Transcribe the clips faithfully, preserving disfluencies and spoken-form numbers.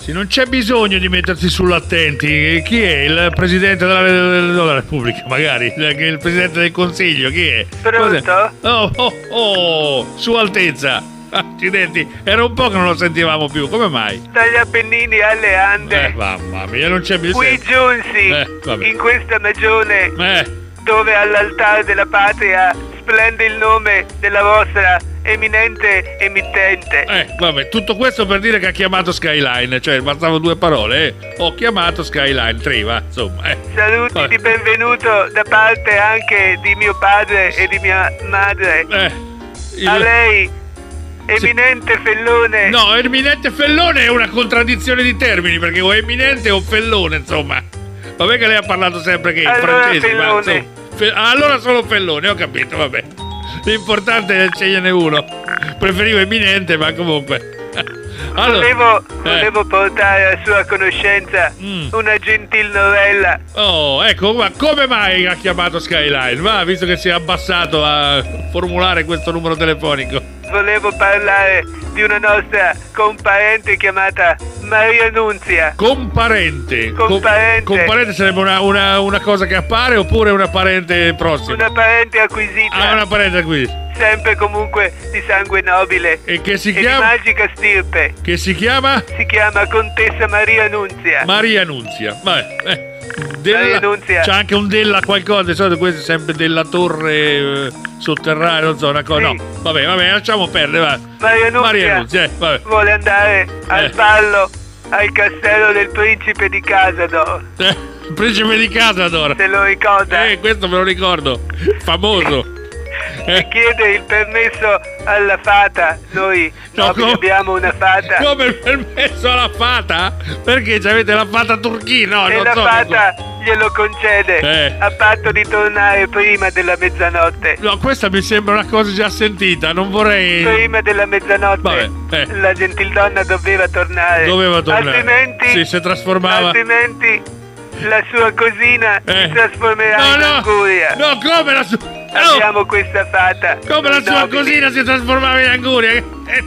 Sì, non c'è bisogno di mettersi sull'attenti. Chi è? Il presidente della, della Repubblica, magari? Il, il presidente del Consiglio, chi è? Pronto? Oh, oh, oh, Sua Altezza. Accidenti, era un po' che non lo sentivamo più, come mai? Dagli Appennini alle Ande. Eh, mamma mia, non c'è bisogno. Qui giunsi, eh, in questa magione, eh. dove all'altare della patria splende il nome della vostra eminente emittente. Eh, vabbè, tutto questo per dire che ha chiamato Skyline, cioè bastavano due parole, eh. Ho chiamato Skyline, Triva, insomma. Eh. Saluti vabbè. di benvenuto da parte anche di mio padre e di mia madre. Eh, il... A lei, eminente sì. Fellone. No, eminente Fellone è una contraddizione di termini, perché o eminente o Fellone, insomma. Vabbè che lei ha parlato sempre che in allora francese, Fellone. ma insomma, fe... allora solo Fellone, ho capito, vabbè. L'importante è sceglierne uno. Preferivo eminente, ma comunque. Allora, volevo, eh. volevo portare a sua conoscenza mm. una gentil novella. Oh, ecco, ma come mai ha chiamato Skyline? Va, visto che si è abbassato a formulare questo numero telefonico. Volevo parlare di una nostra comparente chiamata Maria Nunzia. Comparente? Comparente. Com- comparente sarebbe una, una, una cosa che appare oppure una parente prossima? Una parente acquisita. Ah, una parente acquisita. Sempre comunque di sangue nobile. E che si e chiama? di magica stirpe. Che si chiama? Si chiama Contessa Maria Nunzia. Maria Nunzia. Vabbè. Eh. Della, Maria Nunzia. C'è anche un della qualcosa, di solito questo è sempre della torre eh, sotterranea, non so, una cosa. Sì. No, vabbè, vabbè, lasciamo perdere, va. Maria Nunzia, Maria Nunzia eh, vabbè. vuole andare al Eh. ballo al castello del principe di Casador. Eh, il principe di Casador. Se lo ricorda? Eh, questo me lo ricordo. Famoso. E chiede il permesso alla fata. Noi No, no, come- abbiamo una fata. Come il permesso alla fata? Perché avete la fata turchina? No, E non la so. fata glielo concede Eh. a patto di tornare prima della mezzanotte. No, questa mi sembra una cosa già sentita, non vorrei... Prima della mezzanotte Vabbè, eh. la gentildonna doveva tornare. Doveva tornare. Altrimenti, Sì, si trasformava... altrimenti la sua cosina Eh. si trasformerà No, in no, anguria. no, come la sua... Abbiamo questa fata. Come la noi sua nobili. cosina si trasformava in anguria?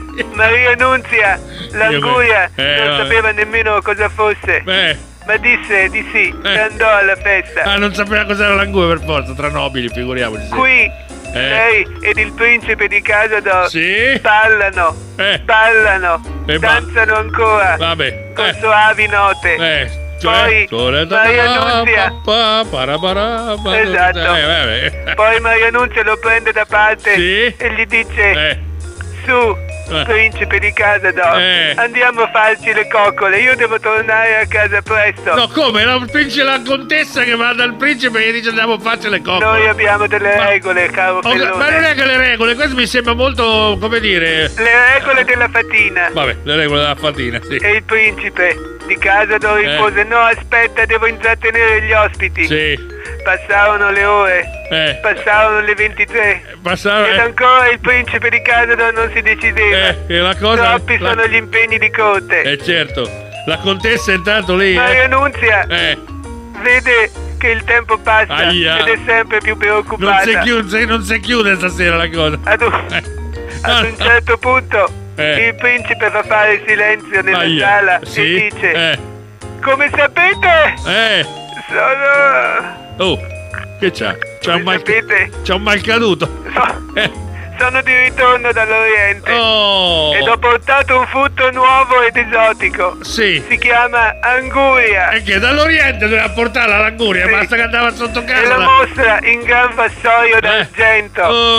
Maria Nunzia, l'anguria, Eh, non vabbè. sapeva nemmeno cosa fosse. Beh, Ma disse di sì, Eh. e andò alla festa. ah, non sapeva cos'era l'anguria per forza, tra nobili, figuriamoci. Sì. Qui Eh. lei ed il principe di Casador Sì? ballano, Eh. ballano, E ba- danzano ancora Vabbè. con Eh. soavi note. Eh. Poi Cioè, Maria Nunzia. pa, para, para, pa- Esatto. Eh, vabbè. Poi Maria Nunzia lo prende da parte Sì? e gli dice: Eh. su, Eh. principe di Casador, Eh. andiamo a farci le coccole, io devo tornare a casa presto. No, come? La, principe, la contessa che va dal principe e gli dice andiamo a farci le coccole. Noi abbiamo delle Ma- regole, caro Oh, Fellone. ma non è che le regole, questo mi sembra molto, come dire... Le regole della fatina. Vabbè, le regole della fatina, sì. E il principe di Casador Eh. rispose: no, aspetta, devo intrattenere gli ospiti. Sì. Passarono le ore, Eh. passarono le ventitré. Passava... Ed Eh, ancora il principe di Casador non si decideva. eh, e la cosa... Troppi la- sono gli impegni di corte. Eh, certo. La contessa intanto lì... Maria Eh. Nunzia eh. vede che il tempo passa Aia. ed è sempre più Non preoccupata. si chiude, non si chiude stasera la cosa. Ad un, Eh. ad un certo punto Eh. il principe fa fare silenzio nella Aia. sala Sì? e dice: Eh. come sapete Eh. sono... Oh, che c'ha? C'ha un come mal... sapete C'ha un mal caduto. so- Eh. sono di ritorno dall'Oriente Oh. ed ho portato un frutto nuovo ed esotico. Sì. Si chiama anguria E che dall'Oriente doveva portarla all'anguria, Sì. basta che andava sotto e casa. la la- mostra in gran vassoio Eh. d'argento.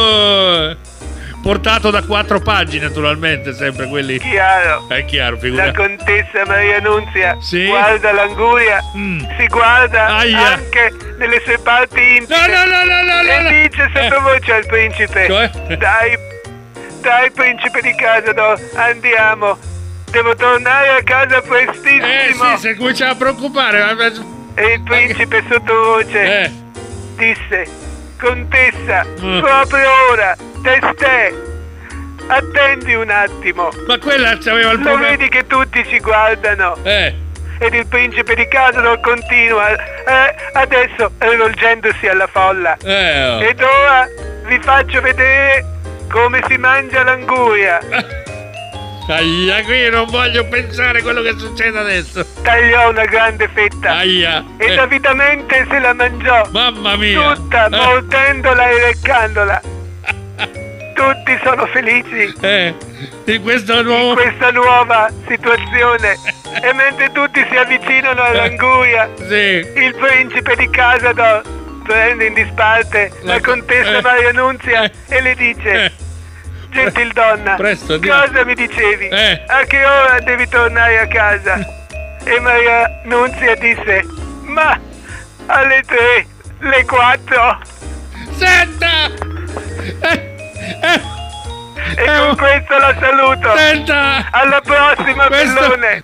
Oh. Portato da quattro pagine, naturalmente, sempre quelli. Chiaro. È chiaro, La figura. contessa Maria Nunzia Sì? guarda l'anguria, Mm. si guarda Aia. anche nelle sue parti No, intime no, no, no, no, e no, no. dice sottovoce al principe: Cioè? dai, dai principe di Casador, andiamo, devo tornare a casa Eh prestissimo. sì, si cominciava a preoccupare. ma- E il principe sottovoce Eh. disse: contessa, Mm. proprio ora, testè, attendi un attimo. Ma quella c'aveva il Lo problema. vedi che tutti ci guardano? Eh. Ed il principe di Casador continua, eh, adesso rivolgendosi alla folla. Eh. oh. Ed ora vi faccio vedere come si mangia l'anguria. Aia, qui non voglio pensare a quello che succede adesso. Tagliò una grande fetta Aia. ed Eh, avidamente se la mangiò, mamma mia. tutta, Eh, mordendola e leccandola. Tutti sono felici eh, di questo in nuovo... questa nuova situazione e mentre tutti si avvicinano all'anguria, Sì. il principe di Casador prende in disparte la, La- contessa eh. Maria Nunzia Eh. e le dice: Eh, gentil donna, Presto, andiamo. cosa mi dicevi? Eh. A che ora devi tornare a casa? E Maria Nunzia disse: ma alle tre, le quattro. Senta! Eh, eh, E eh, con questo la saluto. Senta! Alla prossima, Questo- Bellone.